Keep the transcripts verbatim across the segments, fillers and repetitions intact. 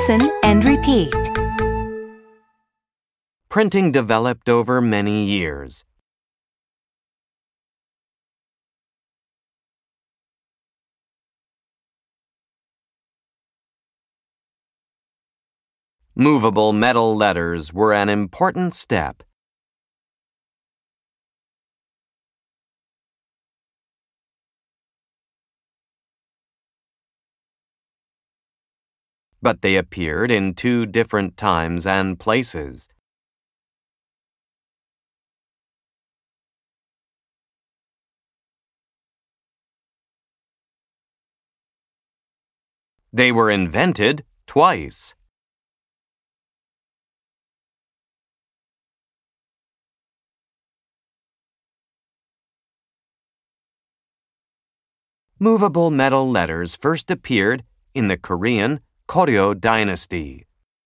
Listen and repeat. Printing developed over many years. Movable metal letters were an important step. But they appeared in two different times and places. They were invented twice. Movable metal letters first appeared in the Korean Goryeo dynasty.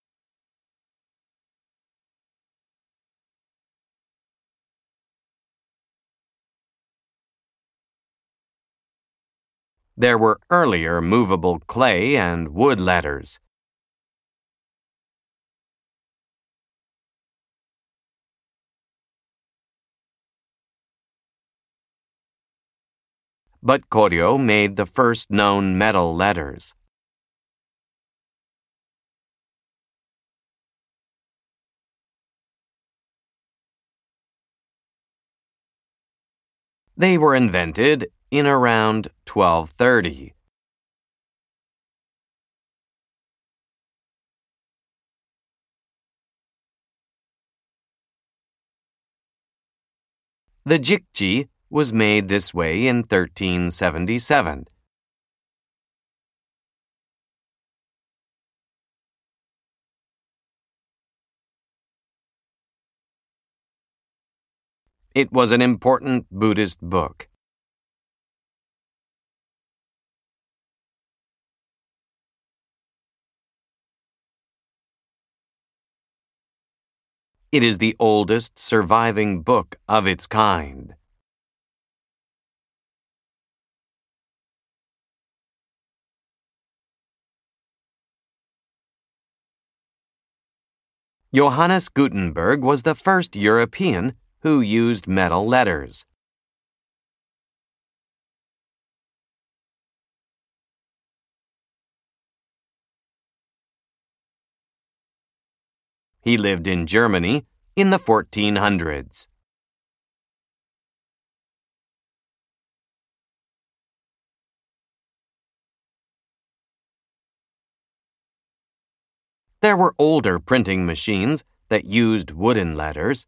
There were earlier movable clay and wood letters. But Goryeo made the first known metal letters. They were invented in around twelve thirty. The jikji was made this way in thirteen seventy-seven. It was an important Buddhist book. It is the oldest surviving book of its kind. Johannes Gutenberg was the first European who used metal letters. He lived in Germany in the fourteen hundreds. There were older printing machines that used wooden letters.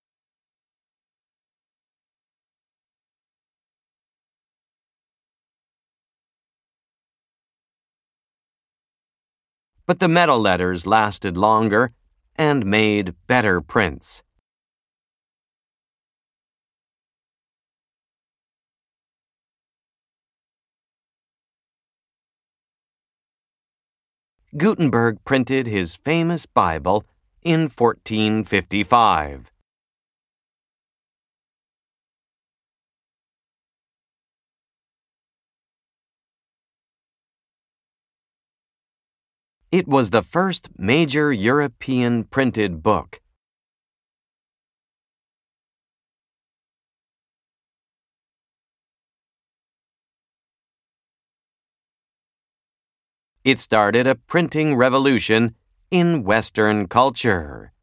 But the metal letters lasted longer and made better prints. Gutenberg printed his famous Bible in fourteen fifty-five. It was the first major European printed book. It started a printing revolution in Western culture.